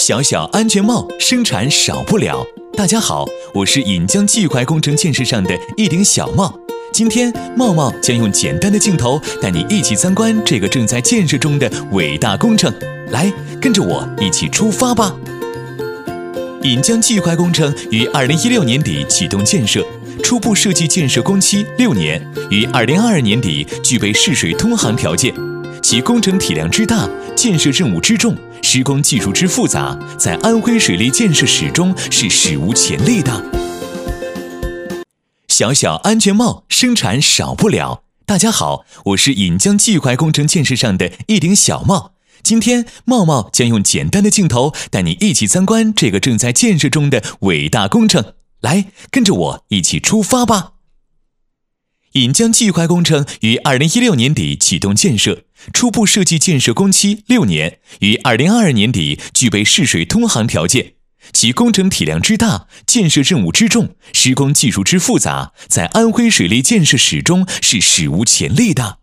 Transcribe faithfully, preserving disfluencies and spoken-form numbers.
小小安全帽生产少不了。大家好，我是引江济淮工程建设上的一顶小帽。今天茂茂将用简单的镜头带你一起参观这个正在建设中的伟大工程。来，跟着我一起出发吧。引江济淮工程于二零一六年底启动建设，初步设计建设工期六年，于二零二二年底具备市水通航条件。其工程体量之大，建设任务之重，施工技术之复杂，在安徽水利建设史中是史无前例的。小小安全帽生产少不了。大家好，我是引江济淮工程建设上的一顶小帽。今天茂茂将用简单的镜头带你一起参观这个正在建设中的伟大工程。来，跟着我一起出发吧。引江济淮工程于二零一六年底启动建设，初步设计建设工期六年，于二零二二年底具备市水通航条件。其工程体量之大，建设任务之重，施工技术之复杂，在安徽水利建设史中是史无前例的。